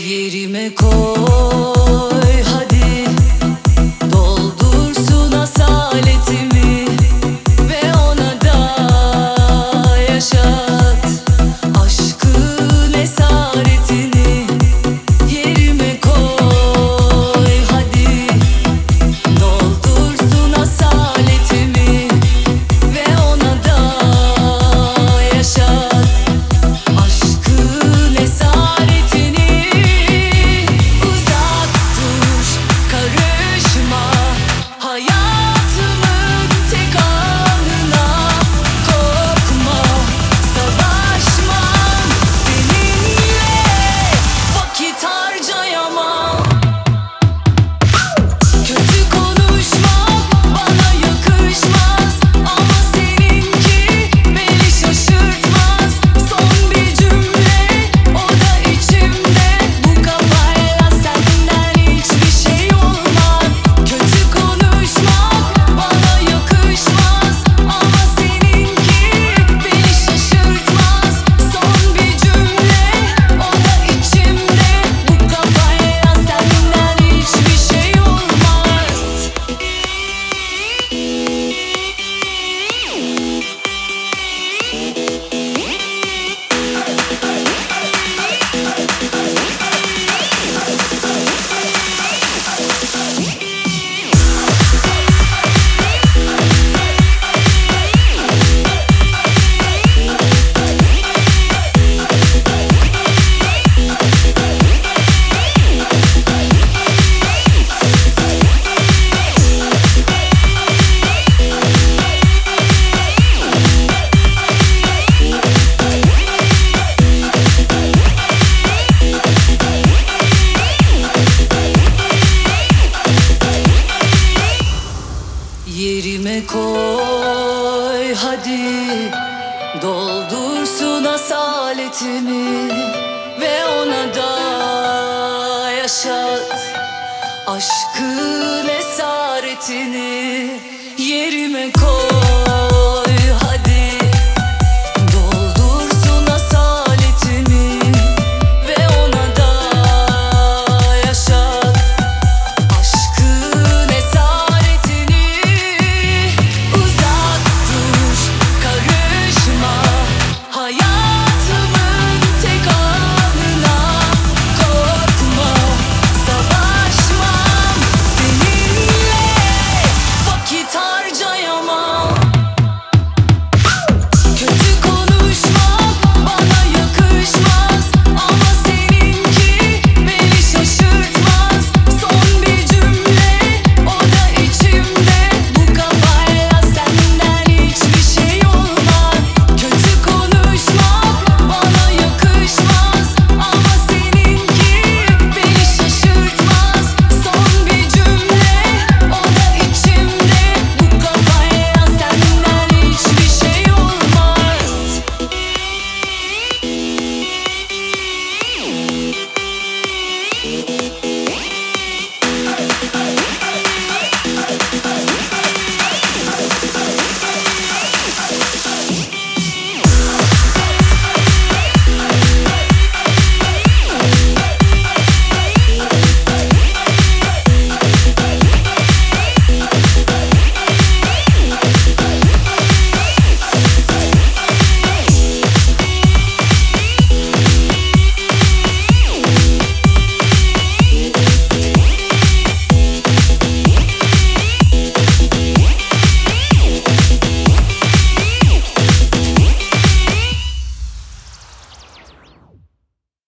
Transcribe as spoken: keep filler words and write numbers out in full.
Yerime koy hadi, doldursun asaletimi ve ona da yaşat aşkın esaretini. Yerime koy hadi, doldursun asaletimi ve ona da yaşat aşkın esaretini. Uzak dur, karışma hayatımın tek anına. Korkma, savaşmam seninle, vakit harcayamam. Kötü konuşmak bana yakışmaz, ama seninki beni şaşırtmaz. Son bir cümle, o da içimde. Bu kafayla senden hiçbir şey olmaz. Kötü konuşmak bana yakışmaz, ama seninki beni şaşırtmaz. Son bir cümle, o da içimde. Bu kafayla senden hiçbir şey olmaz. Yerime koy hadi, doldursun asaletimi ve ona da yaşat aşkın esaretini. Yerime koy